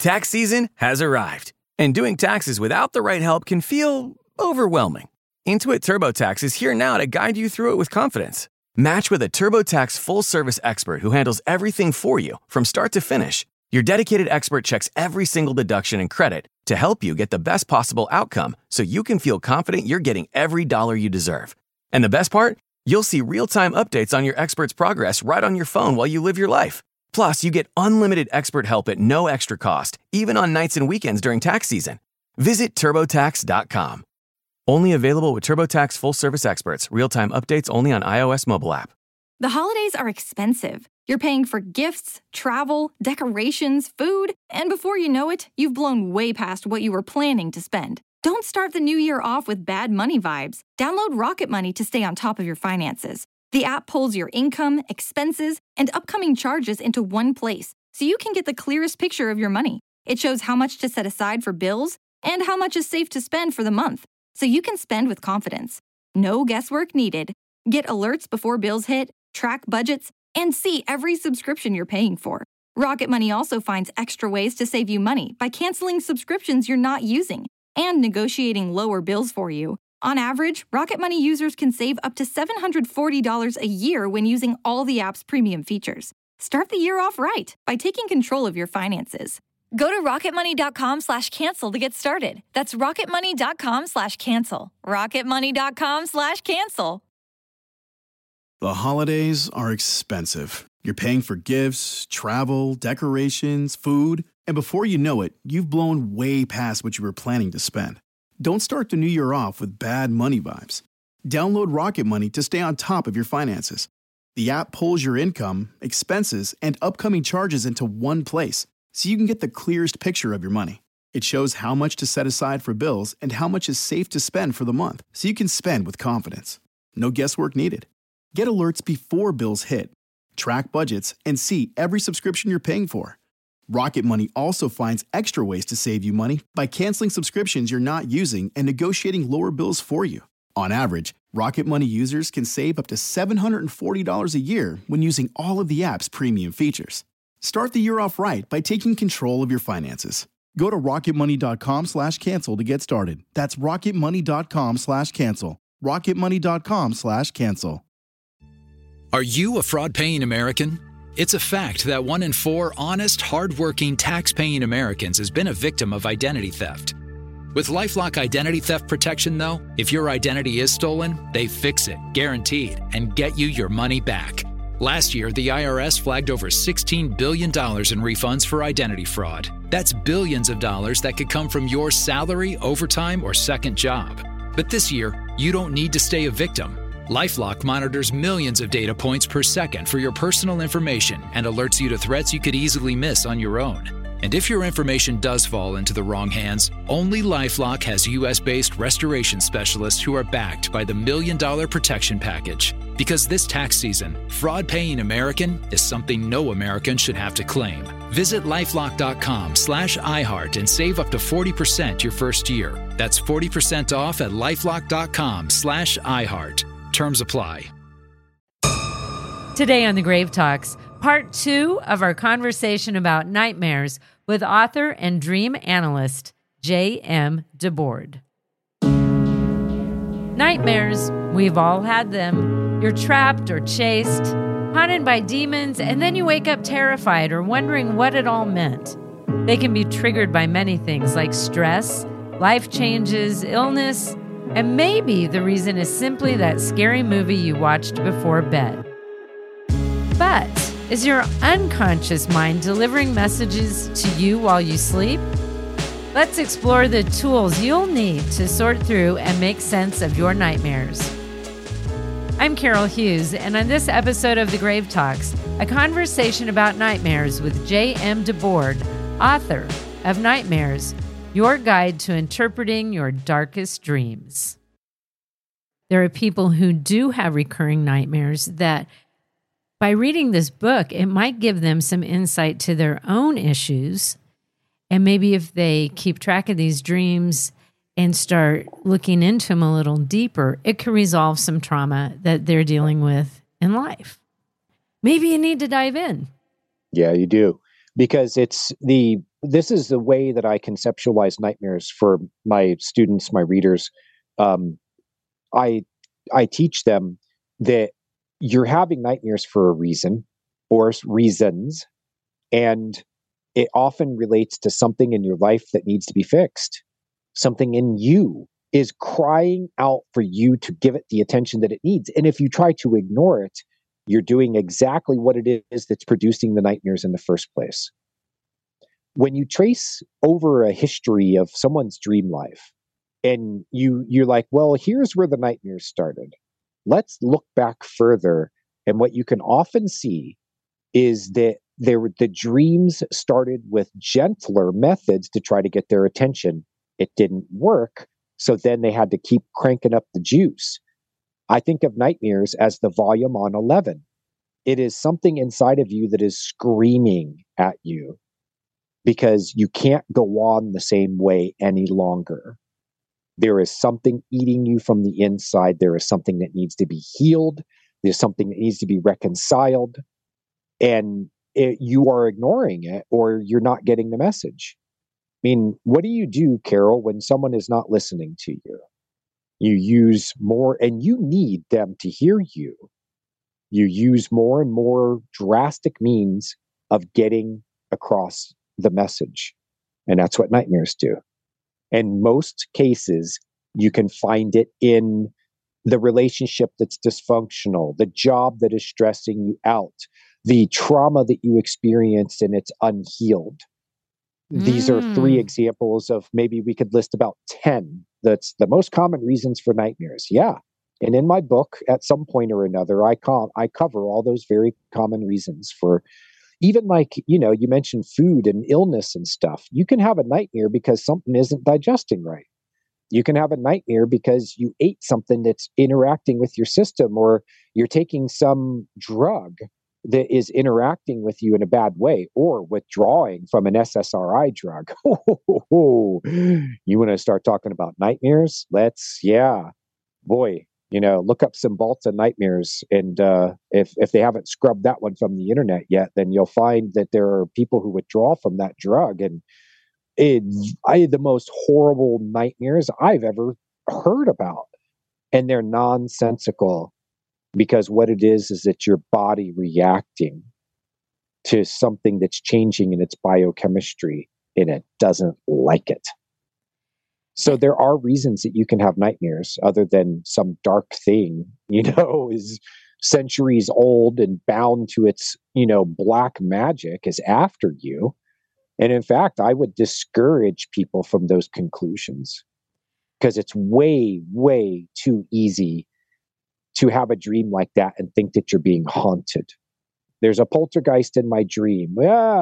Tax season has arrived, and doing taxes without the right help can feel overwhelming. Intuit TurboTax is here now to guide you through it with confidence. Match with a TurboTax full-service expert who handles everything for you from start to finish. Your dedicated expert checks every single deduction and credit to help you get the best possible outcome so you can feel confident you're getting every dollar you deserve. And the best part? You'll see real-time updates on your expert's progress right on your phone while you live your life. Plus, you get unlimited expert help at no extra cost, even on nights and weekends during tax season. Visit TurboTax.com. Only available with TurboTax full-service experts. Real-time updates only on iOS mobile app. The holidays are expensive. You're paying for gifts, travel, decorations, food, and before you know it, you've blown way past what you were planning to spend. Don't start the new year off with bad money vibes. Download Rocket Money to stay on top of your finances. The app pulls your income, expenses, and upcoming charges into one place, so you can get the clearest picture of your money. It shows how much to set aside for bills and how much is safe to spend for the month, so you can spend with confidence. No guesswork needed. Get alerts before bills hit, track budgets, and see every subscription you're paying for. Rocket Money also finds extra ways to save you money by canceling subscriptions you're not using and negotiating lower bills for you. On average, Rocket Money users can save up to $740 a year when using all the app's premium features. Start the year off right by taking control of your finances. Go to rocketmoney.com/cancel to get started. That's rocketmoney.com/cancel. rocketmoney.com/cancel. The holidays are expensive. You're paying for gifts, travel, decorations, food, and before you know it, you've blown way past what you were planning to spend. Don't start the new year off with bad money vibes. Download Rocket Money to stay on top of your finances. The app pulls your income, expenses, and upcoming charges into one place, so you can get the clearest picture of your money. It shows how much to set aside for bills and how much is safe to spend for the month, so you can spend with confidence. No guesswork needed. Get alerts before bills hit, track budgets, and see every subscription you're paying for. Rocket Money also finds extra ways to save you money by canceling subscriptions you're not using and negotiating lower bills for you. On average, Rocket Money users can save up to $740 a year when using all of the app's premium features. Start the year off right by taking control of your finances. Go to rocketmoney.com/cancel to get started. That's rocketmoney.com/cancel. rocketmoney.com/cancel. Are you a fraud-paying American? It's a fact that 1 in 4 honest, hard-working, tax-paying Americans has been a victim of identity theft. With LifeLock Identity Theft Protection, though, if your identity is stolen, they fix it, guaranteed, and get you your money back. Last year, the IRS flagged over $16 billion in refunds for identity fraud. That's billions of dollars that could come from your salary, overtime, or second job. But this year, you don't need to stay a victim. LifeLock monitors millions of data points per second for your personal information and alerts you to threats you could easily miss on your own. And if your information does fall into the wrong hands, only LifeLock has U.S.-based restoration specialists who are backed by the $1 Million Protection Package. Because this tax season, fraud-paying American is something no American should have to claim. Visit LifeLock.com/iHeart and save up to 40% your first year. That's 40% off at LifeLock.com/iHeart. Terms apply. Today on The Grave Talks, part 2 of our conversation about nightmares with author and dream analyst J.M. DeBord. Nightmares, we've all had them. You're trapped or chased, haunted by demons, and then you wake up terrified or wondering what it all meant. They can be triggered by many things like stress, life changes, illness, and maybe the reason is simply that scary movie you watched before bed. But is your unconscious mind delivering messages to you while you sleep? Let's explore the tools you'll need to sort through and make sense of your nightmares. I'm Carol Hughes, and on this episode of The Grave Talks, a conversation about nightmares with J.M. DeBord, author of Nightmares, your guide to interpreting your darkest dreams. There are people who do have recurring nightmares that, by reading this book, it might give them some insight to their own issues. And maybe if they keep track of these dreams and start looking into them a little deeper, it can resolve some trauma that they're dealing with in life. Maybe you need to dive in. Yeah, you do. Because it's the this is the way that I conceptualize nightmares for my students, my readers. Um, I I teach them that you're having nightmares for a reason or reasons, and it often relates to something in your life that needs to be fixed. Something in you is crying out for you to give it the attention that it needs. And if you try to ignore it, you're doing exactly what it is that's producing the nightmares in the first place. When you trace over a history of someone's dream life, and you're like, well, here's where the nightmares started. Let's look back further. And what you can often see is that the dreams started with gentler methods to try to get their attention. It didn't work. So then they had to keep cranking up the juice. I think of nightmares as the volume on 11. It is something inside of you that is screaming at you because you can't go on the same way any longer. There is something eating you from the inside. There is something that needs to be healed. There's something that needs to be reconciled. And you are ignoring it, or you're not getting the message. I mean, what do you do, Carol, when someone is not listening to you? You use more, and you need them to hear you. You use more and more drastic means of getting across the message. And that's what nightmares do. In most cases, you can find it in the relationship that's dysfunctional, the job that is stressing you out, the trauma that you experienced and it's unhealed. These are 3 examples of, maybe we could list about 10. That's the most common reasons for nightmares. Yeah. And in my book, at some point or another, I cover all those very common reasons for, even like, you mentioned food and illness and stuff. You can have a nightmare because something isn't digesting right. You can have a nightmare because you ate something that's interacting with your system, or you're taking some drug that is interacting with you in a bad way, or withdrawing from an SSRI drug. You want to start talking about nightmares? Boy, look up Cymbalta nightmares. And if they haven't scrubbed that one from the internet yet, then you'll find that there are people who withdraw from that drug. And I had the most horrible nightmares I've ever heard about. And they're nonsensical, because what it is that your body reacting to something that's changing in its biochemistry, and it doesn't like it. So there are reasons that you can have nightmares, other than some dark thing, is centuries old and bound to its, black magic is after you. And in fact, I would discourage people from those conclusions, because it's way, way too easy to have a dream like that and think that you're being haunted. There's a poltergeist in my dream.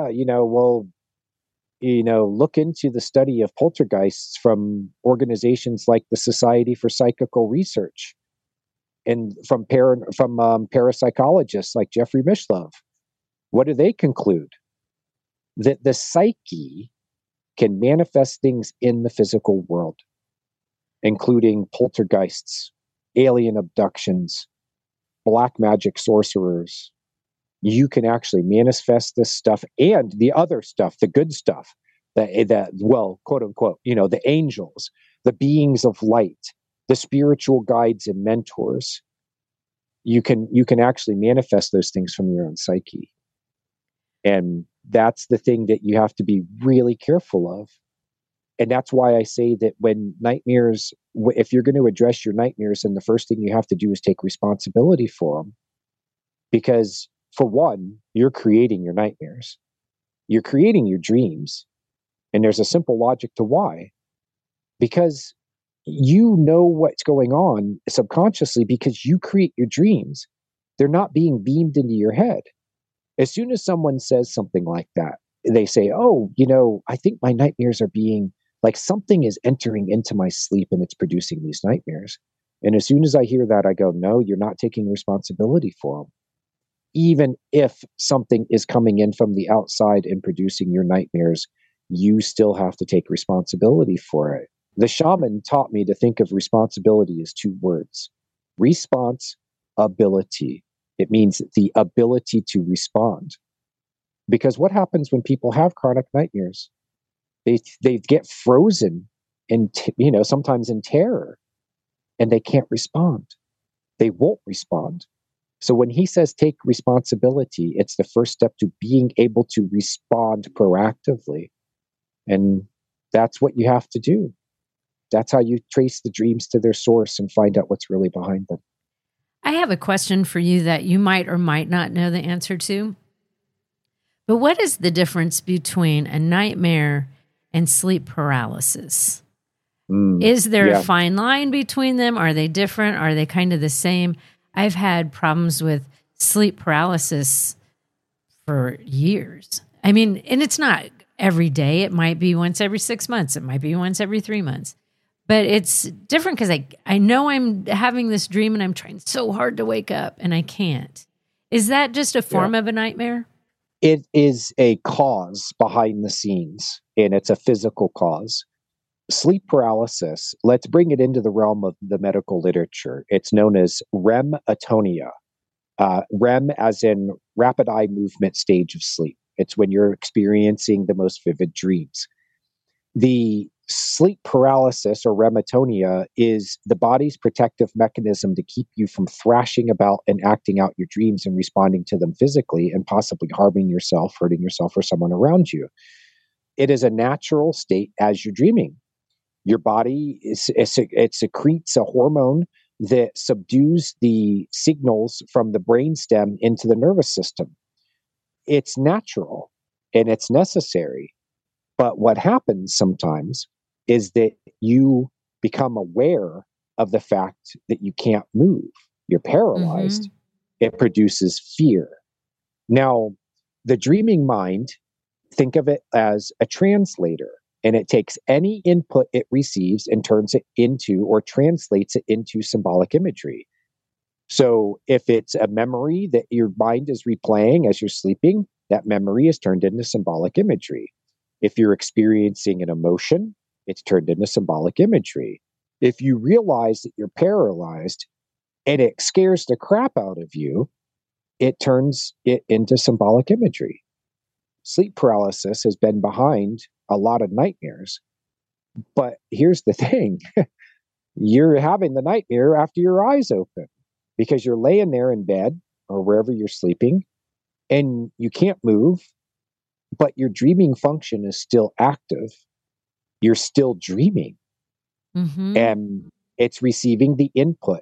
Look into the study of poltergeists from organizations like the Society for Psychical Research, and from parapsychologists like Jeffrey Mishlove. What do they conclude? That the psyche can manifest things in the physical world, including poltergeists, alien abductions, black magic sorcerers. You can actually manifest this stuff and the other stuff, the good stuff, that quote unquote, the angels, the beings of light, the spiritual guides and mentors. You can actually manifest those things from your own psyche. And that's the thing that you have to be really careful of. And that's why I say that when nightmares, if you're going to address your nightmares, then the first thing you have to do is take responsibility for them. Because for one, you're creating your nightmares. You're creating your dreams. And there's a simple logic to why. Because you know what's going on subconsciously, because you create your dreams. They're not being beamed into your head. As soon as someone says something like that, they say, oh, I think my nightmares are being, like, something is entering into my sleep and it's producing these nightmares. And as soon as I hear that, I go, no, you're not taking responsibility for them. Even if something is coming in from the outside and producing your nightmares, you still have to take responsibility for it. The shaman taught me to think of responsibility as 2 words: responsibility. It means the ability to respond. Because what happens when people have chronic nightmares? They get frozen in, sometimes in terror, and they can't respond. They won't respond. So when he says take responsibility, it's the first step to being able to respond proactively. And that's what you have to do. That's how you trace the dreams to their source and find out what's really behind them. I have a question for you that you might or might not know the answer to. But what is the difference between a nightmare and sleep paralysis? Is there a fine line between them? Are they different? Are they kind of the same? I've had problems with sleep paralysis for years. I mean, and it's not every day. It might be once every 6 months. It might be once every 3 months. But it's different because I know I'm having this dream and I'm trying so hard to wake up and I can't. Is that just a form of a nightmare? It is a cause behind the scenes, and it's a physical cause. Sleep paralysis, let's bring it into the realm of the medical literature. It's known as REM atonia. REM as in rapid eye movement stage of sleep. It's when you're experiencing the most vivid dreams. The sleep paralysis or REM atonia is the body's protective mechanism to keep you from thrashing about and acting out your dreams and responding to them physically and possibly harming yourself, hurting yourself, or someone around you. It is a natural state as you're dreaming. Your body it secretes a hormone that subdues the signals from the brainstem into the nervous system. It's natural and it's necessary. But what happens sometimes is that you become aware of the fact that you can't move. You're paralyzed. Mm-hmm. It produces fear. Now, the dreaming mind, think of it as a translator, and it takes any input it receives and turns it into or translates it into symbolic imagery. So if it's a memory that your mind is replaying as you're sleeping, that memory is turned into symbolic imagery. If you're experiencing an emotion, it's turned into symbolic imagery. If you realize that you're paralyzed and it scares the crap out of you, it turns it into symbolic imagery. Sleep paralysis has been behind a lot of nightmares. But here's the thing. You're having the nightmare after your eyes open because you're laying there in bed or wherever you're sleeping and you can't move, but your dreaming function is still active. You're still dreaming. Mm-hmm. And it's receiving the input.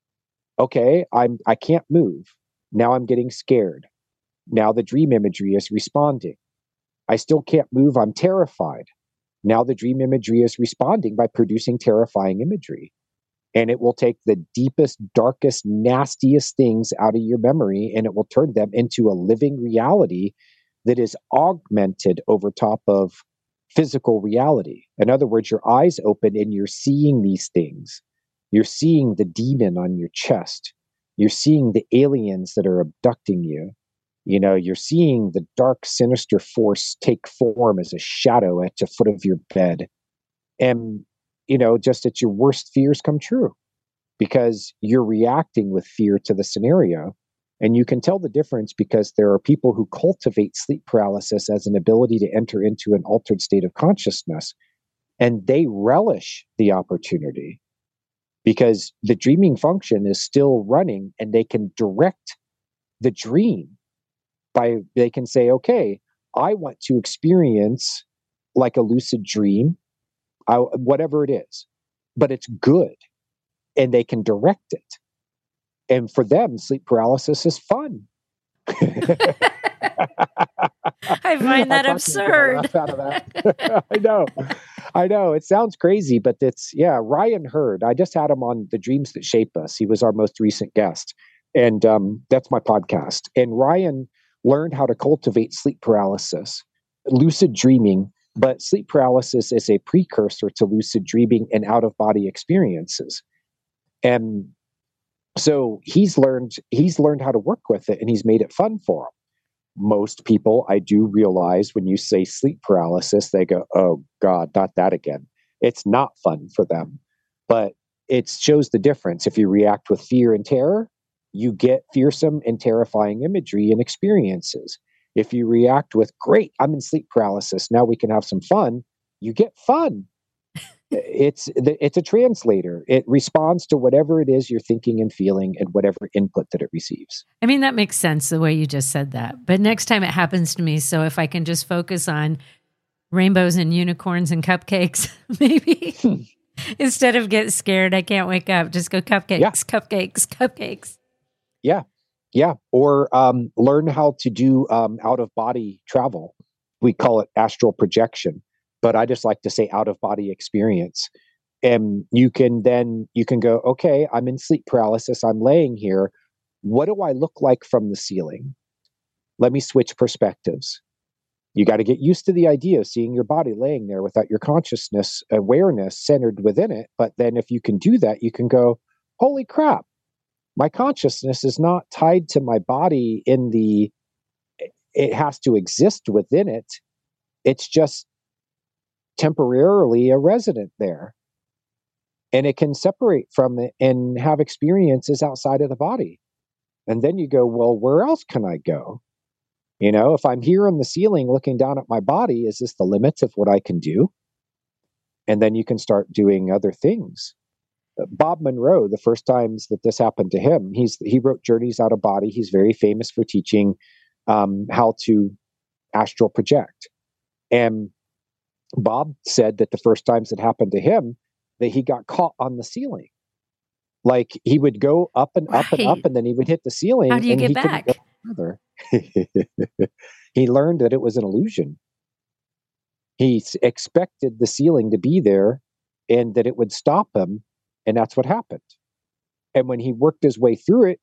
Okay, I can't move. Now I'm getting scared. Now the dream imagery is responding. I still can't move. I'm terrified. Now the dream imagery is responding by producing terrifying imagery. And it will take the deepest, darkest, nastiest things out of your memory and it will turn them into a living reality that is augmented over top of physical reality. In other words, your eyes open and you're seeing these things. You're seeing the demon on your chest. You're seeing the aliens that are abducting you. You know, you're seeing the dark, sinister force take form as a shadow at the foot of your bed. And, you know, just that your worst fears come true because you're reacting with fear to the scenario. And you can tell the difference because there are people who cultivate sleep paralysis as an ability to enter into an altered state of consciousness. And they relish the opportunity because the dreaming function is still running and they can direct the dream. They can say, okay, I want to experience like a lucid dream, whatever it is, but it's good. And they can direct it. And for them, sleep paralysis is fun. I find that absurd. I know. It sounds crazy, but Ryan Hurd. I just had him on The Dreams That Shape Us. He was our most recent guest. And that's my podcast. And Ryan learned how to cultivate sleep paralysis, lucid dreaming, but sleep paralysis is a precursor to lucid dreaming and out-of-body experiences. And so he's learned how to work with it and he's made it fun for him. Most people, I do realize when you say sleep paralysis, they go, oh God, not that again. It's not fun for them, but it shows the difference. If you react with fear and terror, you get fearsome and terrifying imagery and experiences. If you react with, great, I'm in sleep paralysis, now we can have some fun, you get fun. It's a translator. It responds to whatever it is you're thinking and feeling and whatever input that it receives. I mean, that makes sense the way you just said that. But next time it happens to me, so if I can just focus on rainbows and unicorns and cupcakes, maybe instead of get scared, I can't wake up, just go cupcakes, cupcakes, cupcakes. Yeah. Yeah. Or learn how to do out of body travel. We call it astral projection, but I just like to say out of body experience. And you can go, okay, I'm in sleep paralysis. I'm laying here. What do I look like from the ceiling? Let me switch perspectives. You got to get used to the idea of seeing your body laying there without your consciousness, awareness centered within it. But then if you can do that, you can go, holy crap, my consciousness is not tied to my body it has to exist within it. It's just temporarily a resident there. And it can separate from it and have experiences outside of the body. And then you go, well, where else can I go? If I'm here on the ceiling looking down at my body, is this the limits of what I can do? And then you can start doing other things. Bob Monroe, the first times that this happened to him, he wrote Journeys Out of Body. He's very famous for teaching how to astral project. And Bob said that the first times it happened to him, that he got caught on the ceiling. Like he would go up and up and up, and then he would hit the ceiling. How do you get back? He learned that it was an illusion. He expected the ceiling to be there and that it would stop him. And that's what happened. And when he worked his way through it,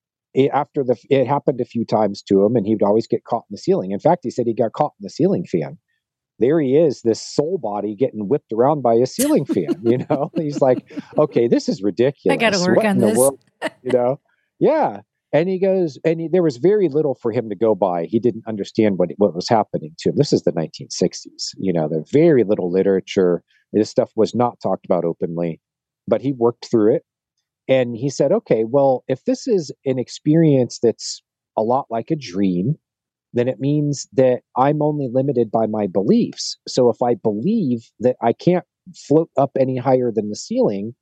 it happened a few times to him, and he would always get caught in the ceiling. In fact, he said he got caught in the ceiling fan. There he is, this soul body getting whipped around by a ceiling fan. He's like, okay, this is ridiculous. I got to work what on in this. The world? Yeah. And he goes, there was very little for him to go by. He didn't understand what was happening to him. This is the 1960s. There's very little literature. This stuff was not talked about openly, but he worked through it. And he said, okay, well, if this is an experience that's a lot like a dream, then it means that I'm only limited by my beliefs. So if I believe that I can't float up any higher than the ceiling,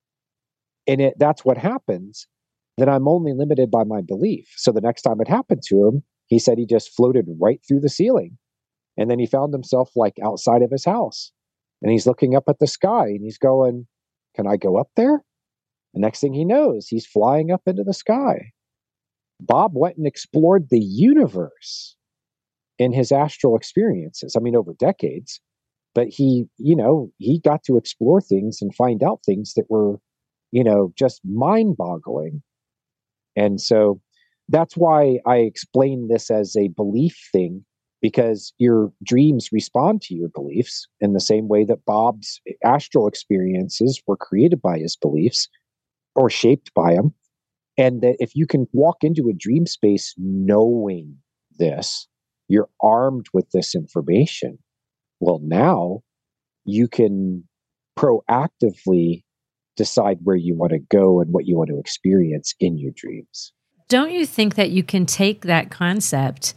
and that's what happens, then I'm only limited by my belief. So the next time it happened to him, he said he just floated right through the ceiling. And then he found himself like outside of his house. And he's looking up at the sky and he's going, can I go up there? The next thing he knows, he's flying up into the sky. Bob went and explored the universe in his astral experiences. I mean, over decades. But he got to explore things and find out things that were, just mind-boggling. And so that's why I explain this as a belief thing, because your dreams respond to your beliefs in the same way that Bob's astral experiences were created by his beliefs or shaped by them. And that if you can walk into a dream space knowing this, you're armed with this information. Well, now you can proactively decide where you want to go and what you want to experience in your dreams. Don't you think that you can take that concept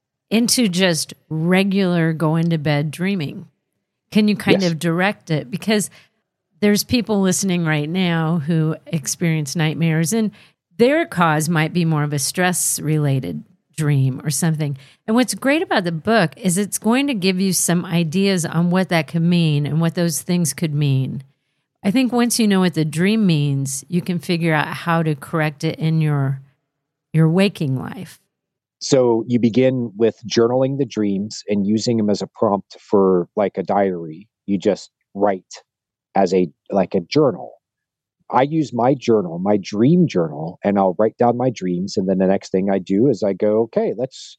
into just regular going to bed dreaming? Can you kind of direct it? Because there's people listening right now who experience nightmares, and their cause might be more of a stress-related dream or something. And what's great about the book is it's going to give you some ideas on what that could mean and what those things could mean. I think once you know what the dream means, you can figure out how to correct it in your waking life. So you begin with journaling the dreams and using them as a prompt for like a diary. You just write as a journal. I use my journal, my dream journal, and I'll write down my dreams. And then the next thing I do is I go, okay,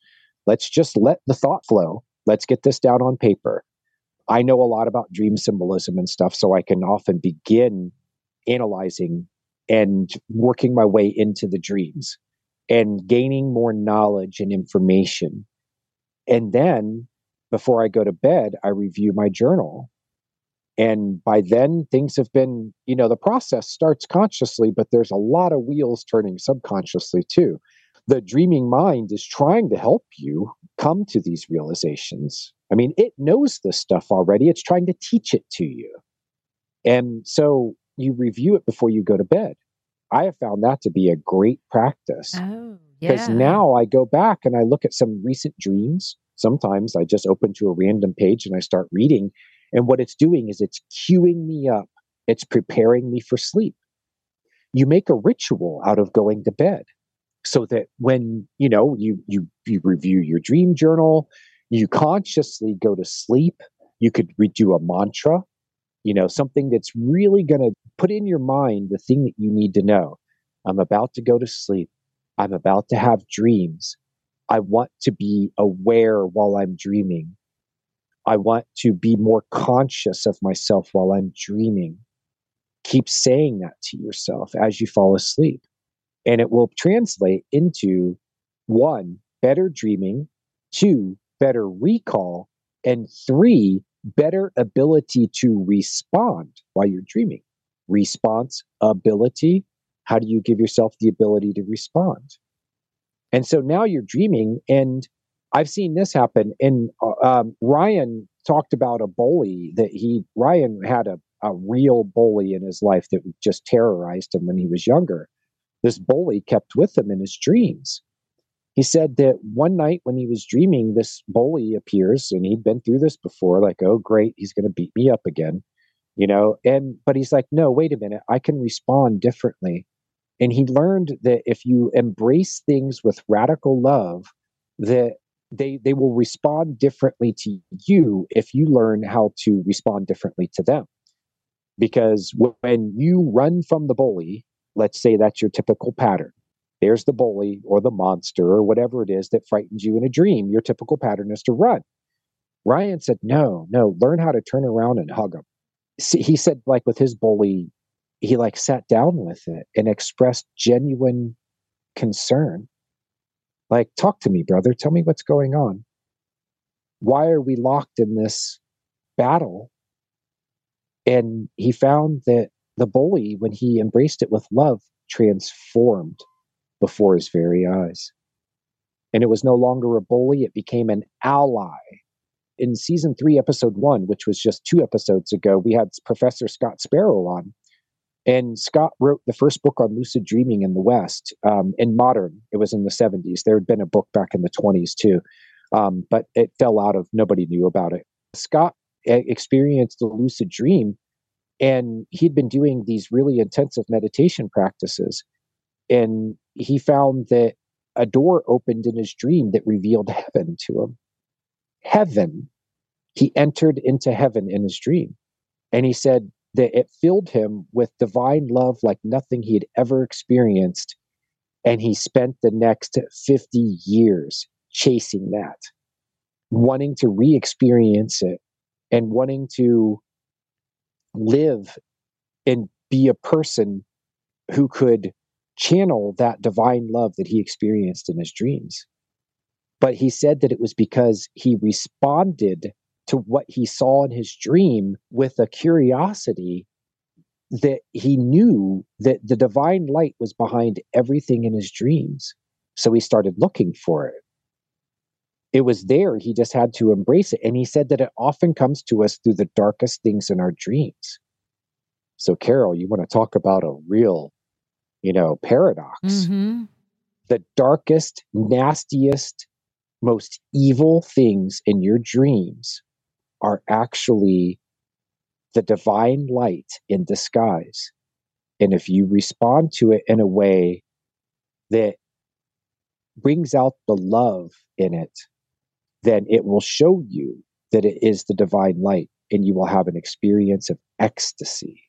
let's just let the thought flow. Let's get this down on paper. I know a lot about dream symbolism and stuff, so I can often begin analyzing and working my way into the dreams and gaining more knowledge and information. And then before I go to bed, I review my journal. And by then, things have been, the process starts consciously, but there's a lot of wheels turning subconsciously too. the dreaming mind is trying to help you come to these realizations. I mean, it knows this stuff already. It's trying to teach it to you. And so you review it before you go to bed. I have found that to be a great practice. Oh, Because yeah. now I go back and I look at some recent dreams. Sometimes I just open to a random page and I start reading. And what it's doing is it's queuing me up. It's preparing me for sleep. You make a ritual out of going to bed so that when, you review your dream journal, you consciously go to sleep. You could do a mantra, something that's really going to put in your mind the thing that you need to know. I'm about to go to sleep. I'm about to have dreams. I want to be aware while I'm dreaming. I want to be more conscious of myself while I'm dreaming. Keep saying that to yourself as you fall asleep. And it will translate into 1, better dreaming, 2, better recall, and 3, better ability to respond while you're dreaming. Response ability. How do you give yourself the ability to respond? And so now you're dreaming, and I've seen this happen. And Ryan talked about a bully Ryan had a real bully in his life that just terrorized him when he was younger. This bully kept with him in his dreams. He said that one night when he was dreaming, this bully appears, and he'd been through this before, like, oh, great, he's going to beat me up again, but he's like, no, wait a minute, I can respond differently. And he learned that if you embrace things with radical love, that they will respond differently to you if you learn how to respond differently to them. Because when you run from the bully, let's say that's your typical pattern. There's the bully or the monster or whatever it is that frightens you in a dream. Your typical pattern is to run. Ryan said, no, learn how to turn around and hug him. See, he said, like with his bully, he sat down with it and expressed genuine concern. Like, talk to me, brother. Tell me what's going on. Why are we locked in this battle? And he found that the bully, when he embraced it with love, transformed before his very eyes. And it was no longer a bully. It became an ally. In season 3, episode 1, which was just 2 episodes ago, we had Professor Scott Sparrow on. And Scott wrote the first book on lucid dreaming in the West, in modern. It was in the 70s. There had been a book back in the 20s too, but it fell out of, nobody knew about it. Scott experienced a lucid dream, and he'd been doing these really intensive meditation practices. And he found that a door opened in his dream that revealed heaven to him. Heaven. He entered into heaven in his dream. And he said that it filled him with divine love like nothing he had ever experienced. And he spent the next 50 years chasing that, wanting to re-experience it and wanting to live and be a person who could channel that divine love that he experienced in his dreams. But he said that it was because he responded to what he saw in his dream with a curiosity that he knew that the divine light was behind everything in his dreams. So he started looking for it. It was there. He just had to embrace it. And he said that it often comes to us through the darkest things in our dreams. So, Carol, you want to talk about a real, paradox. Mm-hmm. The darkest, nastiest, most evil things in your dreams are actually the divine light in disguise. And if you respond to it in a way that brings out the love in it, then it will show you that it is the divine light, and you will have an experience of ecstasy.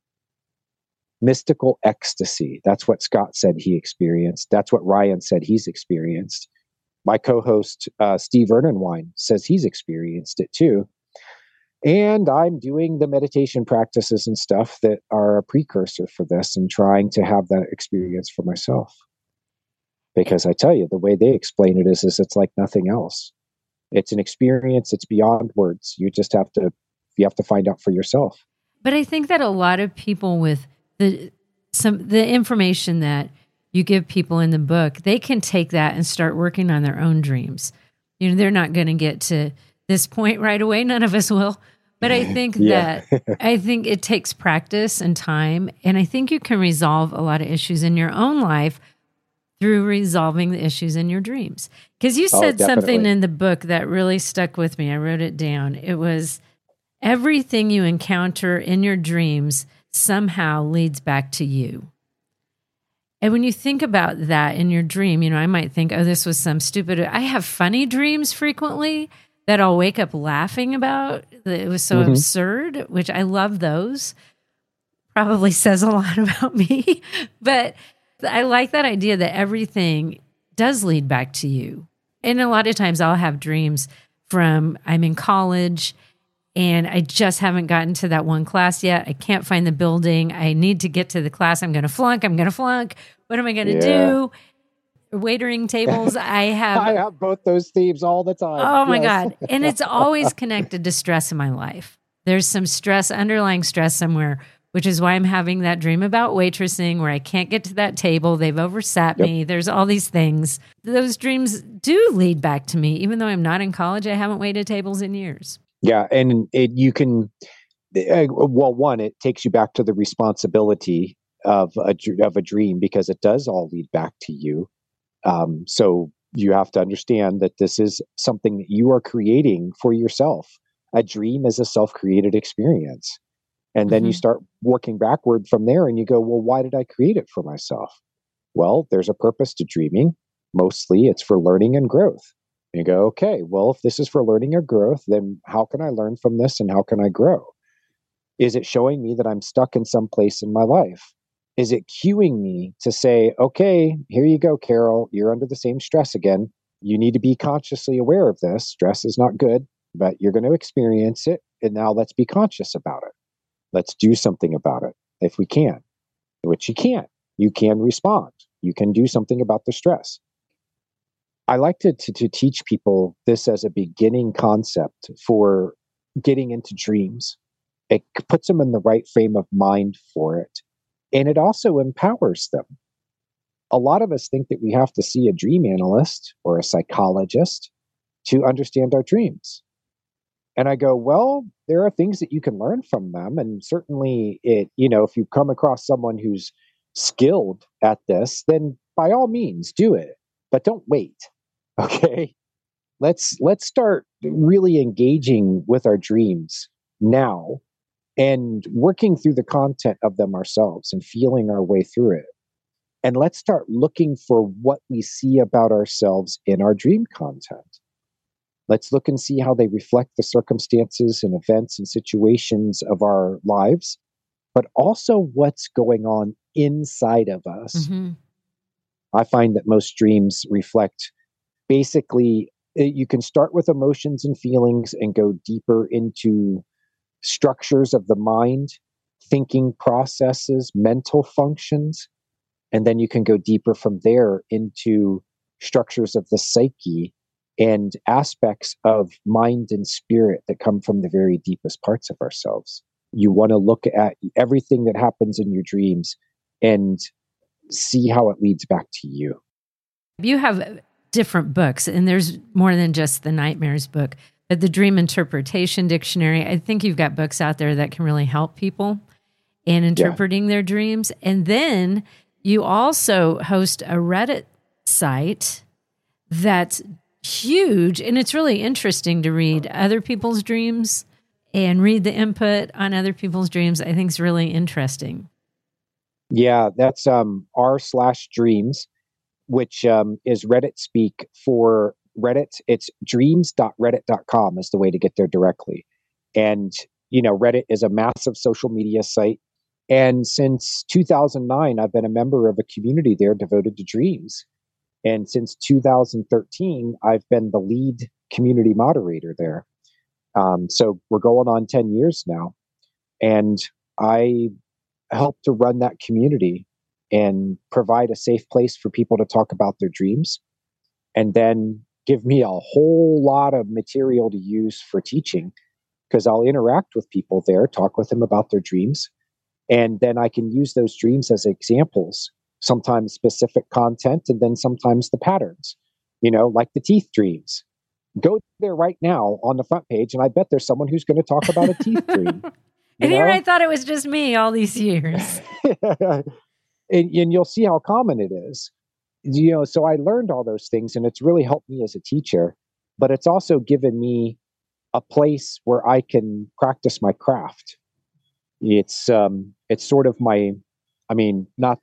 Mystical ecstasy. That's what Scott said he experienced. That's what Ryan said he's experienced. My co-host, Steve Ernenwine, says he's experienced it too. And I'm doing the meditation practices and stuff that are a precursor for this and trying to have that experience for myself. Because I tell you, the way they explain it is it's like nothing else. It's an experience. It's beyond words. You have to find out for yourself. But I think that a lot of people with the information that you give people in the book, they can take that and start working on their own dreams. They're not going to get to this point right away. None of us will. But I think that it takes practice and time. And I think you can resolve a lot of issues in your own life through resolving the issues in your dreams. Because you said something in the book that really stuck with me. I wrote it down. It was, everything you encounter in your dreams somehow leads back to you. And when you think about that in your dream, I might think, oh, this was some stupid. I have funny dreams frequently that I'll wake up laughing about. It was so absurd, which I love those. Probably says a lot about me. But I like that idea that everything does lead back to you. And a lot of times I'll have dreams from I'm in college and I just haven't gotten to that one class yet. I can't find the building. I need to get to the class. I'm going to flunk. What am I going to do? Waitering tables. I have both those themes all the time. Oh my God. And it's always connected to stress in my life. There's some stress, underlying stress somewhere, which is why I'm having that dream about waitressing where I can't get to that table. They've oversat me. There's all these things. Those dreams do lead back to me. Even though I'm not in college, I haven't waited tables in years. Yeah. And you can, one, it takes you back to the responsibility of a dream because it does all lead back to you. So you have to understand that this is something that you are creating for yourself. A dream is a self-created experience. And then you start working backward from there and you go, well, why did I create it for myself? Well, there's a purpose to dreaming. Mostly it's for learning and growth. And you go, okay, well, if this is for learning or growth, then how can I learn from this and how can I grow? Is it showing me that I'm stuck in some place in my life? Is it cueing me to say, okay, here you go, Carol, you're under the same stress again. You need to be consciously aware of this. Stress is not good, but you're going to experience it. And now let's be conscious about it. Let's do something about it if we can, which you can't. You can respond. You can do something about the stress. I like to teach people this as a beginning concept for getting into dreams. It puts them in the right frame of mind for it. And it also empowers them. A lot of us think that we have to see a dream analyst or a psychologist to understand our dreams. And I go, well, there are things that you can learn from them. And certainly if you come across someone who's skilled at this, then by all means do it, but don't wait. Okay. Let's start really engaging with our dreams now and working through the content of them ourselves and feeling our way through it. And let's start looking for what we see about ourselves in our dream content. Let's look and see how they reflect the circumstances and events and situations of our lives, but also what's going on inside of us. I find that most dreams reflect basically, you can start with emotions and feelings and go deeper into structures of the mind, thinking processes, mental functions, and then you can go deeper from there into structures of the psyche and aspects of mind and spirit that come from the very deepest parts of ourselves. You want to look at everything that happens in your dreams and see how it leads back to you. You have different books, and there's more than just the Nightmares book, but the Dream Interpretation Dictionary. I think you've got books out there that can really help people in interpreting their dreams. And then you also host a Reddit site that's huge, and it's really interesting to read other people's dreams and read the input on other people's dreams. I think it's really interesting. Yeah, that's r/dreams, which is Reddit speak for Reddit. It's dreams.reddit.com is the way to get there directly. And, Reddit is a massive social media site. And since 2009, I've been a member of a community there devoted to dreams. And since 2013, I've been the lead community moderator there. So we're going on 10 years now. And I help to run that community and provide a safe place for people to talk about their dreams, and then give me a whole lot of material to use for teaching, because I'll interact with people there, talk with them about their dreams, and then I can use those dreams as examples sometimes specific content, and then sometimes the patterns, like the teeth dreams. Go there right now on the front page, and I bet there's someone who's going to talk about a teeth dream. And here I thought it was just me all these years. and you'll see how common it is. So I learned all those things, and it's really helped me as a teacher, but it's also given me a place where I can practice my craft. It's sort of not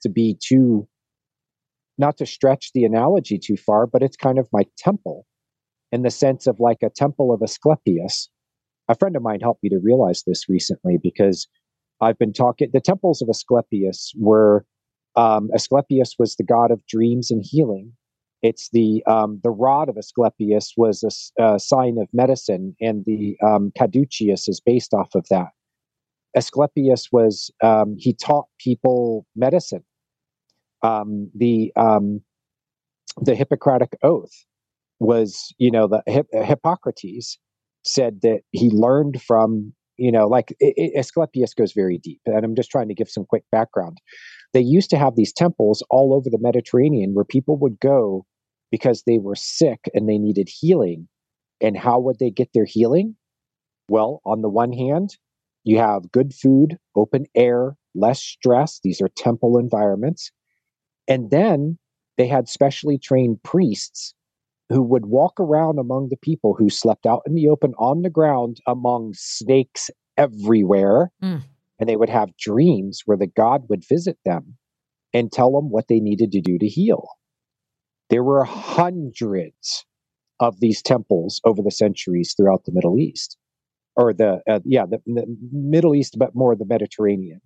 to stretch the analogy too far, but it's kind of my temple, in the sense of like a temple of Asclepius. A friend of mine helped me to realize this recently, because I've been talking, the temples of Asclepius were, Asclepius was the god of dreams and healing. It's the rod of Asclepius was a sign of medicine, and the caduceus is based off of that. Asclepius was, he taught people medicine. The Hippocratic Oath was, Hippocrates said that he learned from, Asclepius goes very deep. And I'm just trying to give some quick background. They used to have these temples all over the Mediterranean where people would go because they were sick and they needed healing. And how would they get their healing? Well, on the one hand, you have good food, open air, less stress. These are temple environments. And then they had specially trained priests who would walk around among the people who slept out in the open on the ground among snakes everywhere. And they would have dreams where the god would visit them and tell them what they needed to do to heal. There were hundreds of these temples over the centuries throughout the Middle East, or the Middle East, but more the Mediterranean.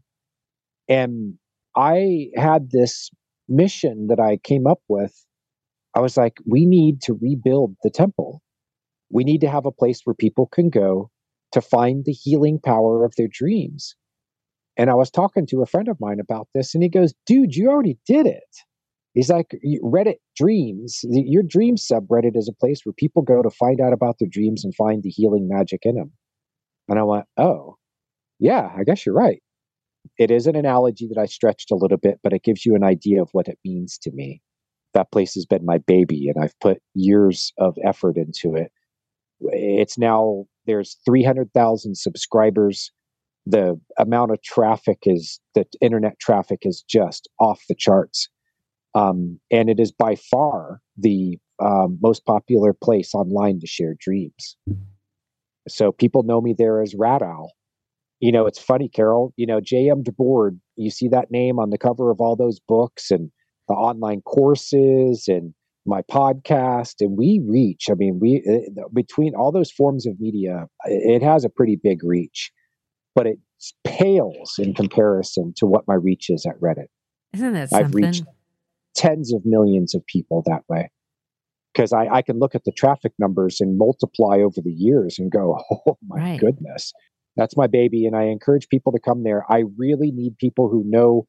And I had this mission that I came up with. I was like, we need to rebuild the temple. We need to have a place where people can go to find the healing power of their dreams. And I was talking to a friend of mine about this, and he goes, dude, you already did it. He's like, Reddit Dreams, your dream subreddit is a place where people go to find out about their dreams and find the healing magic in them. And I went, oh, yeah, I guess you're right. It is an analogy that I stretched a little bit, but it gives you an idea of what it means to me. That place has been my baby, and I've put years of effort into it. It's now, there's 300,000 subscribers. The amount of the internet traffic is just off the charts. And it is by far the most popular place online to share dreams. So people know me there as Rat Owl. It's funny, Carol, J.M. DeBoard, you see that name on the cover of all those books and the online courses and my podcast, and we reach, between all those forms of media, it has a pretty big reach, but it pales in comparison to what my reach is at Reddit. Isn't that something? I've reached tens of millions of people that way, because I can look at the traffic numbers and multiply over the years and go, oh my goodness, that's my baby. And I encourage people to come there. I really need people who know,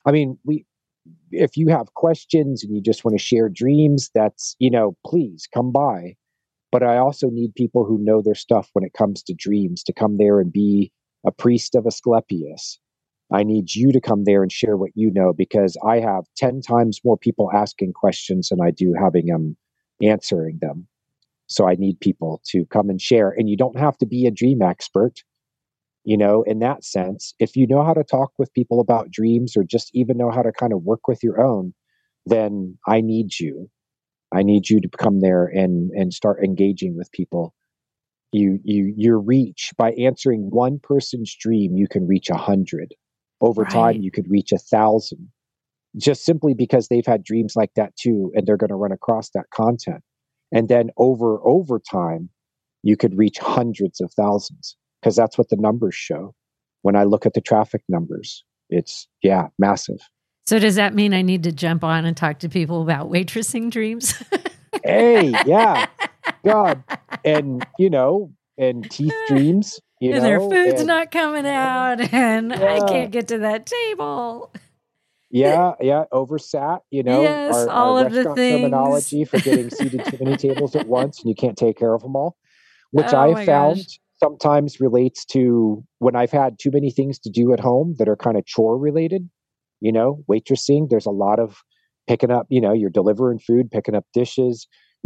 if you have questions and you just want to share dreams, that's, please come by. But I also need people who know their stuff when it comes to dreams to come there and be a priest of Asclepius. I need you to come there and share what you know, because I have 10 times more people asking questions than I do having them answering them. So I need people to come and share. And you don't have to be a dream expert. In that sense, if you know how to talk with people about dreams, or just even know how to kind of work with your own, then I need you. I need you to come there and start engaging with people. Your reach, by answering one person's dream, you can reach 100. Over time, you could reach 1,000, just simply because they've had dreams like that too, and they're going to run across that content. And then over time, you could reach hundreds of thousands, because that's what the numbers show. When I look at the traffic numbers, it's, massive. So does that mean I need to jump on and talk to people about waitressing dreams? Hey, yeah. God. And, and teeth dreams. And their food's not coming out, and I can't get to that table. Yeah, oversat, yes, all our of the restaurant things. terminology for getting seated too many tables at once, and you can't take care of them all, which I found sometimes relates to when I've had too many things to do at home that are kind of chore related. waitressing. There's a lot of picking up, you're delivering food, picking up dishes,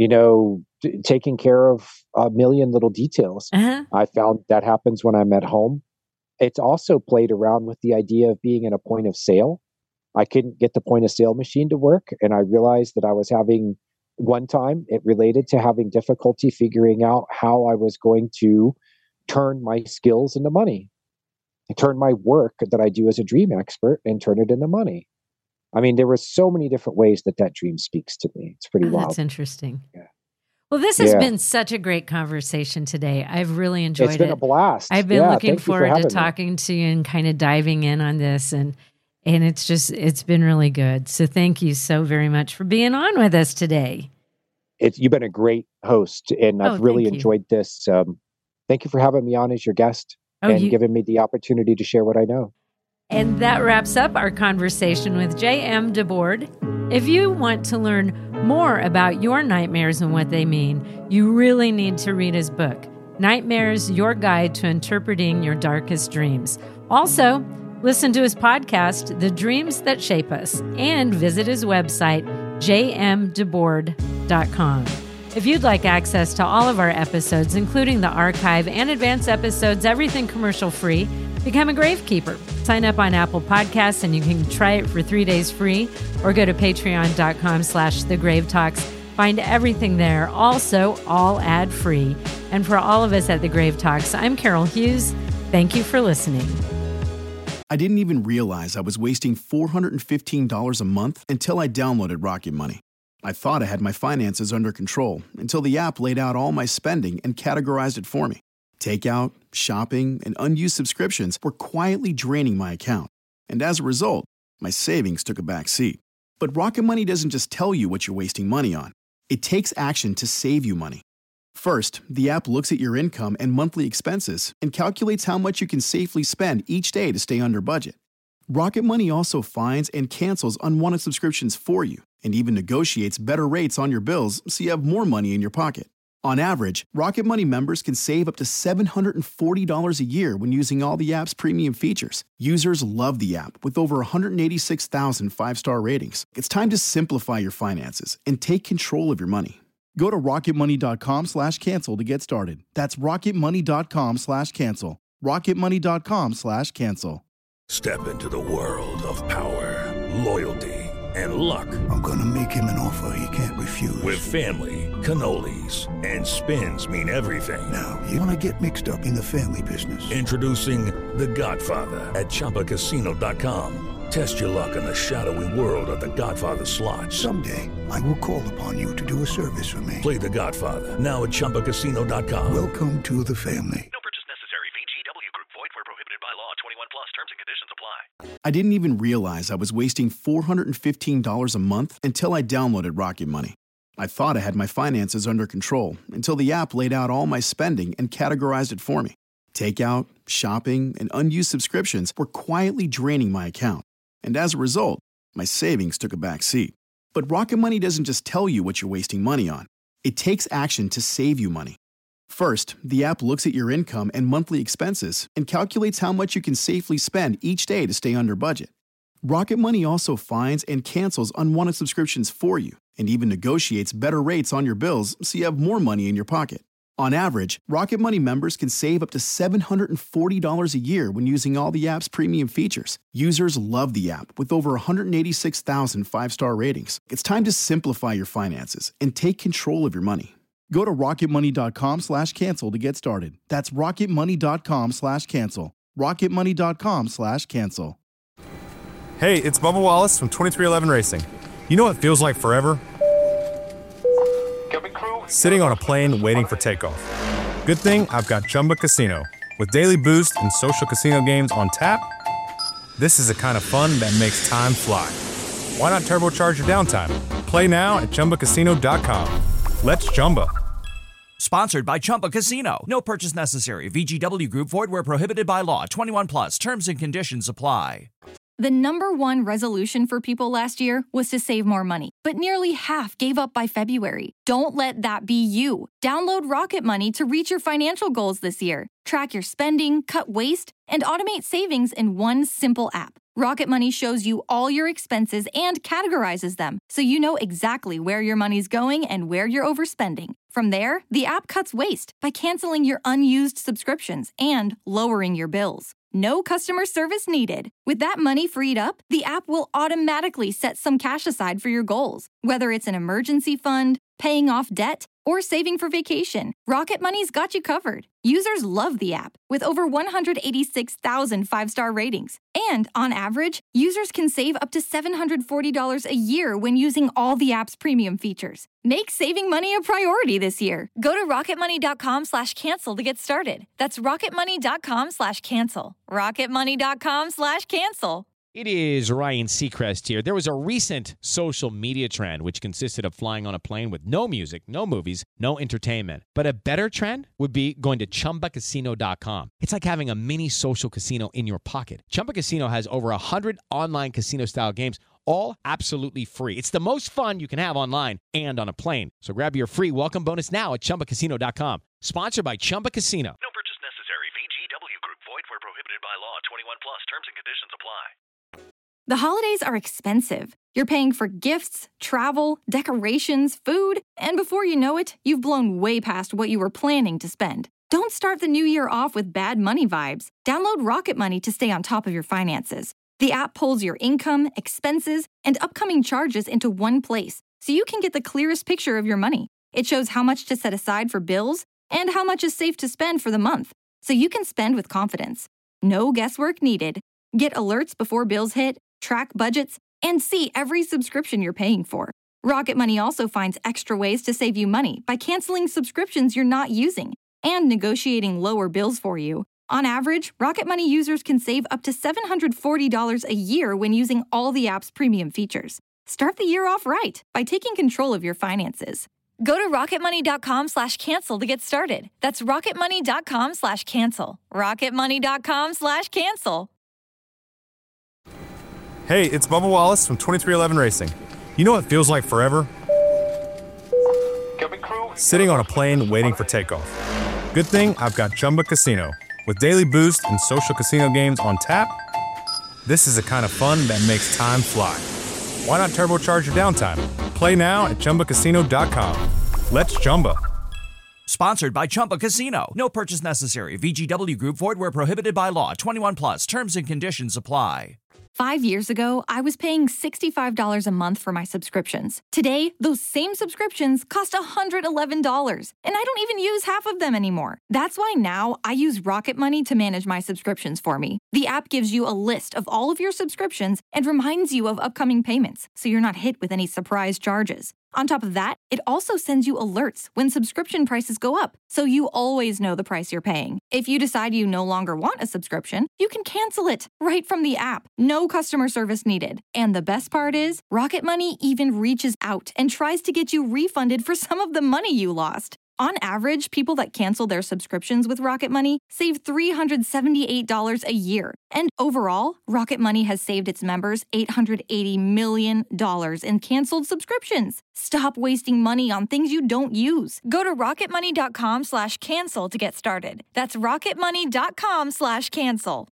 taking care of a million little details. Uh-huh. I found that happens when I'm at home. It's also played around with the idea of being in a point of sale. I couldn't get the point of sale machine to work. And I realized that I was having, one time, it related to having difficulty figuring out how I was going to turn my skills into money, turn my work that I do as a dream expert and turn it into money. I mean, there were so many different ways that dream speaks to me. It's pretty wild. That's interesting. Yeah. Well, this has been such a great conversation today. I've really enjoyed it. It's been a blast. I've been looking forward to talking to you and kind of diving in on this. And it's been really good. So thank you so very much for being on with us today. You've been a great host, and I've really enjoyed this. Thank you for having me on as your guest and giving me the opportunity to share what I know. And that wraps up our conversation with J.M. DeBord. If you want to learn more about your nightmares and what they mean, you really need to read his book, Nightmares, Your Guide to Interpreting Your Darkest Dreams. Also, listen to his podcast, The Dreams That Shape Us, and visit his website, jmdebord.com. If you'd like access to all of our episodes, including the archive and advanced episodes, everything commercial free, become a Gravekeeper. Sign up on Apple Podcasts and you can try it for 3 days free, or go to patreon.com/thegravetalks. Find everything there, also all ad-free. And for all of us at The Grave Talks, I'm Carol Hughes. Thank you for listening. I didn't even realize I was wasting $415 a month until I downloaded Rocket Money. I thought I had my finances under control until the app laid out all my spending and categorized it for me. Takeout, shopping, and unused subscriptions were quietly draining my account. And as a result, my savings took a back seat. But Rocket Money doesn't just tell you what you're wasting money on. It takes action to save you money. First, the app looks at your income and monthly expenses and calculates how much you can safely spend each day to stay under budget. Rocket Money also finds and cancels unwanted subscriptions for you and even negotiates better rates on your bills so you have more money in your pocket. On average, Rocket Money members can save up to $740 a year when using all the app's premium features. Users love the app with over 186,000 five-star ratings. It's time to simplify your finances and take control of your money. Go to rocketmoney.com/cancel to get started. That's rocketmoney.com/cancel. rocketmoney.com/cancel. Step into the world of power, loyalty, and luck. I'm gonna make him an offer he can't refuse. With family, cannolis, and spins mean everything. Now, you wanna get mixed up in the family business. Introducing The Godfather at ChumbaCasino.com. Test your luck in the shadowy world of The Godfather slot. Someday, I will call upon you to do a service for me. Play The Godfather now at ChumbaCasino.com. Welcome to the family. No purchase necessary. VGW Group. Void where prohibited by law. 21 plus. Terms and conditions apply. I didn't even realize I was wasting $415 a month until I downloaded Rocket Money. I thought I had my finances under control until the app laid out all my spending and categorized it for me. Takeout, shopping, and unused subscriptions were quietly draining my account. And as a result, my savings took a back seat. But Rocket Money doesn't just tell you what you're wasting money on. It takes action to save you money. First, the app looks at your income and monthly expenses and calculates how much you can safely spend each day to stay under budget. Rocket Money also finds and cancels unwanted subscriptions for you and even negotiates better rates on your bills so you have more money in your pocket. On average, Rocket Money members can save up to $740 a year when using all the app's premium features. Users love the app with over 186,000 five-star ratings. It's time to simplify your finances and take control of your money. Go to rocketmoney.com/cancel to get started. That's rocketmoney.com/cancel. rocketmoney.com/cancel. Hey, it's Bubba Wallace from 2311 Racing. You know what feels like forever? Sitting on a plane waiting for takeoff. Good thing I've got Chumba Casino. With daily boost and social casino games on tap, this is the kind of fun that makes time fly. Why not turbocharge your downtime? Play now at ChumbaCasino.com. Let's Chumba. Sponsored by Chumba Casino. No purchase necessary. VGW Group. Void where prohibited by law. 21 plus. Terms and conditions apply. The number one resolution for people last year was to save more money, but nearly half gave up by February. Don't let that be you. Download Rocket Money to reach your financial goals this year. Track your spending, cut waste, and automate savings in one simple app. Rocket Money shows you all your expenses and categorizes them, so you know exactly where your money's going and where you're overspending. From there, the app cuts waste by canceling your unused subscriptions and lowering your bills. No customer service needed. With that money freed up, the app will automatically set some cash aside for your goals, whether it's an emergency fund, paying off debt, or saving for vacation. Rocket Money's got you covered. Users love the app, with over 186,000 five-star ratings. And on average, users can save up to $740 a year when using all the app's premium features. Make saving money a priority this year. Go to rocketmoney.com/cancel to get started. That's rocketmoney.com/cancel. rocketmoney.com/cancel. It is Ryan Seacrest here. There was a recent social media trend which consisted of flying on a plane with no music, no movies, no entertainment. But a better trend would be going to ChumbaCasino.com. It's like having a mini social casino in your pocket. Chumba Casino has over 100 online casino-style games, all absolutely free. It's the most fun you can have online and on a plane. So grab your free welcome bonus now at ChumbaCasino.com. Sponsored by Chumba Casino. No purchase necessary. VGW Group. Void where prohibited by law. 21 plus. Terms and conditions apply. The holidays are expensive. You're paying for gifts, travel, decorations, food, and before you know it, you've blown way past what you were planning to spend. Don't start the new year off with bad money vibes. Download Rocket Money to stay on top of your finances. The app pulls your income, expenses, and upcoming charges into one place, so you can get the clearest picture of your money. It shows how much to set aside for bills and how much is safe to spend for the month, so you can spend with confidence. No guesswork needed. Get alerts before bills hit, track budgets, and see every subscription you're paying for. Rocket Money also finds extra ways to save you money by canceling subscriptions you're not using and negotiating lower bills for you. On average, Rocket Money users can save up to $740 a year when using all the app's premium features. Start the year off right by taking control of your finances. Go to rocketmoney.com/cancel to get started. That's rocketmoney.com/cancel. rocketmoney.com/cancel. Hey, it's Bubba Wallace from 2311 Racing. You know what feels like forever? Sitting on a plane waiting for takeoff. Good thing I've got Chumba Casino. With daily boost and social casino games on tap, this is the kind of fun that makes time fly. Why not turbocharge your downtime? Play now at ChumbaCasino.com. Let's Chumba. Sponsored by Chumba Casino. No purchase necessary. VGW Group. Void where prohibited by law. 21 plus. Terms and conditions apply. 5 years ago, I was paying $65 a month for my subscriptions. Today, those same subscriptions cost $111, and I don't even use half of them anymore. That's why now I use Rocket Money to manage my subscriptions for me. The app gives you a list of all of your subscriptions and reminds you of upcoming payments, so you're not hit with any surprise charges. On top of that, it also sends you alerts when subscription prices go up, so you always know the price you're paying. If you decide you no longer want a subscription, you can cancel it right from the app. No customer service needed. And the best part is, Rocket Money even reaches out and tries to get you refunded for some of the money you lost. On average, people that cancel their subscriptions with Rocket Money save $378 a year. And overall, Rocket Money has saved its members $880 million in canceled subscriptions. Stop wasting money on things you don't use. Go to rocketmoney.com/cancel to get started. That's rocketmoney.com/cancel.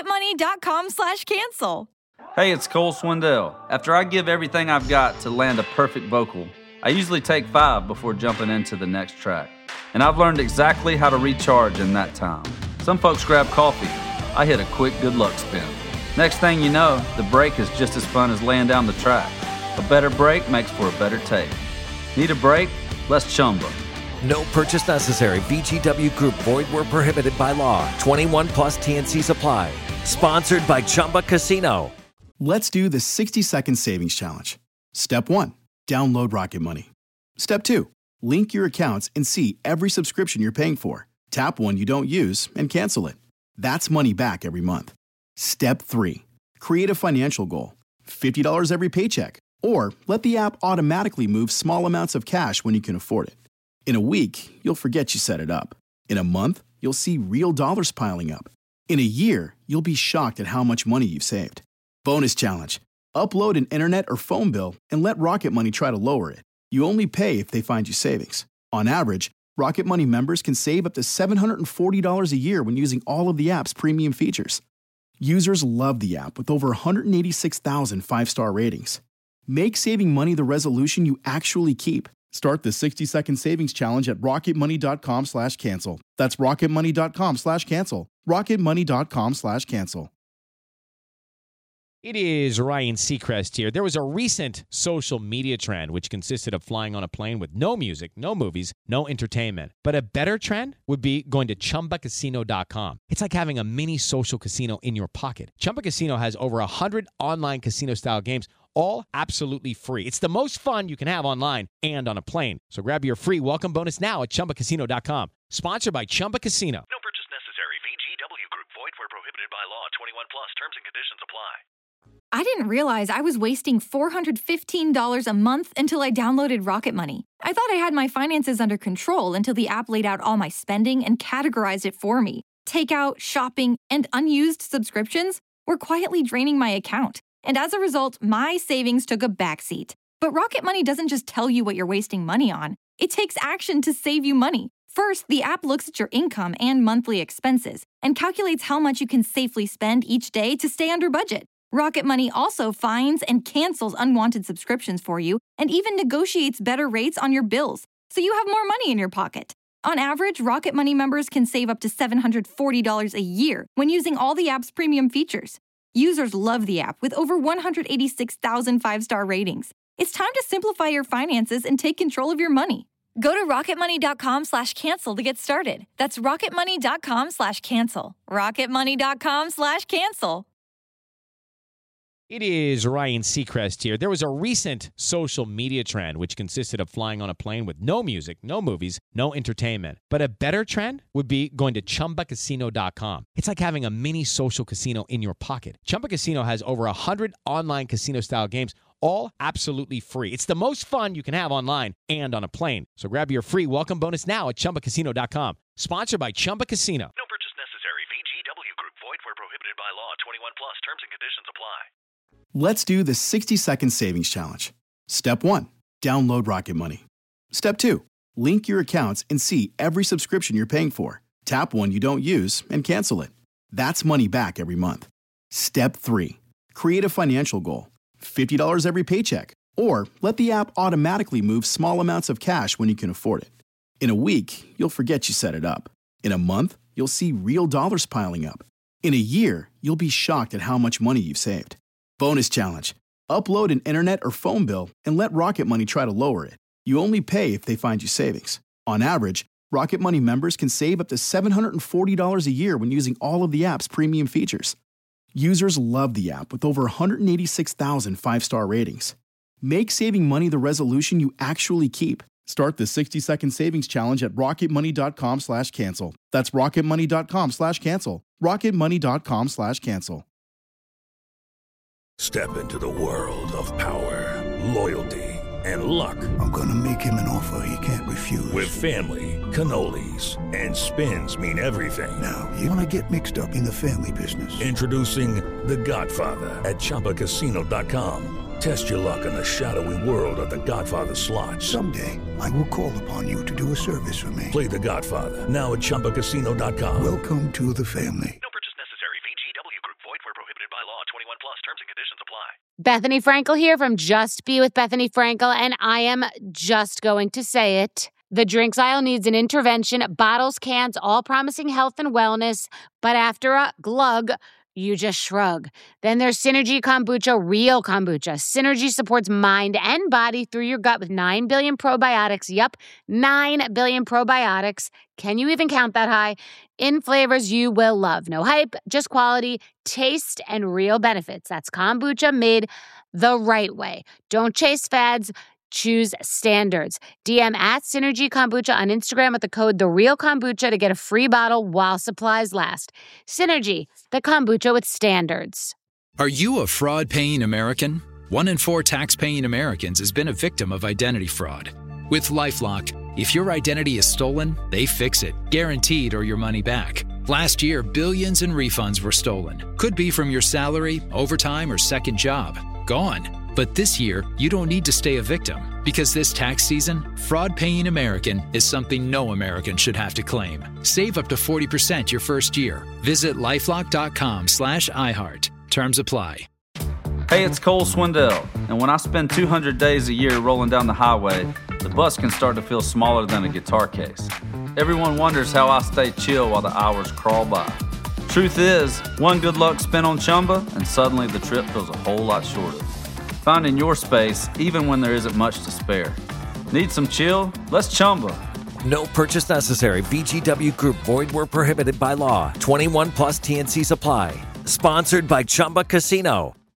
rocketmoney.com/cancel. Hey, it's Cole Swindell. After I give everything I've got to land a perfect vocal, I usually take 5 before jumping into the next track. And I've learned exactly how to recharge in that time. Some folks grab coffee. I hit a quick good luck spin. Next thing you know, the break is just as fun as laying down the track. A better break makes for a better take. Need a break? Let's Chumba. No purchase necessary. VGW Group. Void where prohibited by law. 21 plus TNCs apply. Sponsored by Chumba Casino. Let's do the 60-second savings challenge. Step 1. Download Rocket Money. Step 2. Link your accounts and see every subscription you're paying for. Tap one you don't use and cancel it. That's money back every month. Step 3. Create a financial goal. $50 every paycheck. Or let the app automatically move small amounts of cash when you can afford it. In a week, you'll forget you set it up. In a month, you'll see real dollars piling up. In a year, you'll be shocked at how much money you've saved. Bonus challenge. Upload an internet or phone bill and let Rocket Money try to lower it. You only pay if they find you savings. On average, Rocket Money members can save up to $740 a year when using all of the app's premium features. Users love the app with over 186,000 five-star ratings. Make saving money the resolution you actually keep. Start the 60-second savings challenge at rocketmoney.com/cancel. That's rocketmoney.com/cancel. rocketmoney.com/cancel. It is Ryan Seacrest here. There was a recent social media trend which consisted of flying on a plane with no music, no movies, no entertainment. But a better trend would be going to ChumbaCasino.com. It's like having a mini social casino in your pocket. Chumba Casino has over 100 online casino-style games, all absolutely free. It's the most fun you can have online and on a plane. So grab your free welcome bonus now at ChumbaCasino.com. Sponsored by Chumba Casino. No purchase necessary. VGW Group. Void where prohibited by law. 21 plus. Terms and conditions apply. I didn't realize I was wasting $415 a month until I downloaded Rocket Money. I thought I had my finances under control until the app laid out all my spending and categorized it for me. Takeout, shopping, and unused subscriptions were quietly draining my account. And as a result, my savings took a backseat. But Rocket Money doesn't just tell you what you're wasting money on. It takes action to save you money. First, the app looks at your income and monthly expenses and calculates how much you can safely spend each day to stay under budget. Rocket Money also finds and cancels unwanted subscriptions for you and even negotiates better rates on your bills, so you have more money in your pocket. On average, Rocket Money members can save up to $740 a year when using all the app's premium features. Users love the app with over 186,000 five-star ratings. It's time to simplify your finances and take control of your money. Go to rocketmoney.com/cancel to get started. That's rocketmoney.com/cancel. rocketmoney.com/cancel. It is Ryan Seacrest here. There was a recent social media trend which consisted of flying on a plane with no music, no movies, no entertainment. But a better trend would be going to ChumbaCasino.com. It's like having a mini social casino in your pocket. Chumba Casino has over 100 online casino-style games, all absolutely free. It's the most fun you can have online and on a plane. So grab your free welcome bonus now at ChumbaCasino.com. Sponsored by Chumba Casino. No purchase necessary. VGW Group. Void where prohibited by law. 21 plus. Terms and conditions apply. Let's do the 60-second savings challenge. Step 1, download Rocket Money. Step 2, link your accounts and see every subscription you're paying for. Tap one you don't use and cancel it. That's money back every month. Step 3, create a financial goal. $50 every paycheck. Or let the app automatically move small amounts of cash when you can afford it. In a week, you'll forget you set it up. In a month, you'll see real dollars piling up. In a year, you'll be shocked at how much money you've saved. Bonus challenge. Upload an internet or phone bill and let Rocket Money try to lower it. You only pay if they find you savings. On average, Rocket Money members can save up to $740 a year when using all of the app's premium features. Users love the app with over 186,000 five-star ratings. Make saving money the resolution you actually keep. Start the 60-second savings challenge at rocketmoney.com/cancel. That's rocketmoney.com/cancel. rocketmoney.com/cancel. Step into the world of power, loyalty, and luck. I'm gonna make him an offer he can't refuse. With family, cannolis, and spins mean everything. Now, you wanna get mixed up in the family business. Introducing The Godfather at ChumbaCasino.com. Test your luck in the shadowy world of The Godfather slot. Someday, I will call upon you to do a service for me. Play The Godfather now at ChumbaCasino.com. Welcome to the family. No purchase necessary. VGW Group. Void where prohibited by law. 21 plus. Terms and conditions apply. Bethany Frankel here from Just Be With Bethany Frankel, and I am just going to say it. The drinks aisle needs an intervention. Bottles, cans, all promising health and wellness. But after a glug, you just shrug. Then there's Synergy Kombucha, real kombucha. Synergy supports mind and body through your gut with 9 billion probiotics. Yup, 9 billion probiotics. Can you even count that high? In flavors you will love. No hype, just quality, taste, and real benefits. That's kombucha made the right way. Don't chase fads. Choose standards. DM at Synergy Kombucha on Instagram with the code TheRealKombucha to get a free bottle while supplies last. Synergy, the kombucha with standards. Are you a fraud-paying American? 1 in 4 tax-paying Americans has been a victim of identity fraud. With LifeLock, if your identity is stolen, they fix it, guaranteed, or your money back. Last year, billions in refunds were stolen. Could be from your salary, overtime, or second job. Gone. But this year, you don't need to stay a victim, because this tax season, Fraud Paying American is something no American should have to claim. Save up to 40% your first year. Visit LifeLock.com/iHeart. Terms apply. Hey, it's Cole Swindell, and when I spend 200 days a year rolling down the highway, the bus can start to feel smaller than a guitar case. Everyone wonders how I stay chill while the hours crawl by. Truth is, one good luck spin on Chumba, and suddenly the trip feels a whole lot shorter. Finding your space, even when there isn't much to spare. Need some chill? Let's Chumba. No purchase necessary. VGW Group. Void where prohibited by law. 21 plus TNC Supply. Sponsored by Chumba Casino.